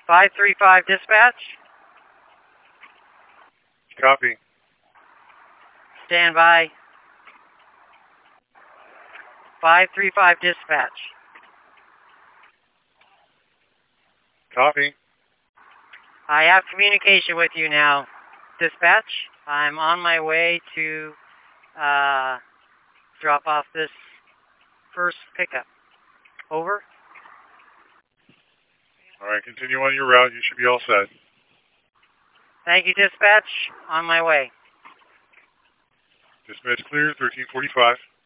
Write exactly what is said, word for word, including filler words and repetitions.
five three five dispatch. Copy. Stand by. five three five dispatch. Copy. I have communication with you now. Dispatch, I'm on my way to uh, drop off this first pickup. Over. All right, continue on your route. You should be all set. Thank you, dispatch. On my way. Dispatch clear, thirteen forty-five.